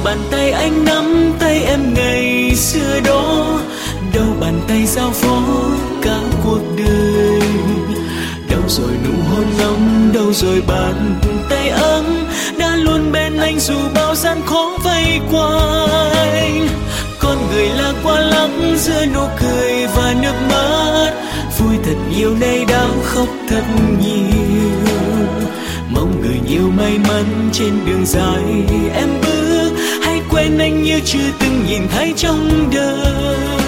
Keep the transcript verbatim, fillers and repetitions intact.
bàn tay anh nắm tay em ngày xưa đó, đâu bàn tay giao phó cả cuộc đời. Đâu rồi nụ hôn nóng, đâu rồi bàn tay ấm đã luôn bên anh dù bao gian khó vây quanh. Con người là qua lắng giữa nụ cười và nước mắt, vui thật nhiều nay đau khóc thật nhiều. Mong người nhiều may mắn trên đường dài em bước, hãy quên anh như chưa từng nhìn thấy trong đời.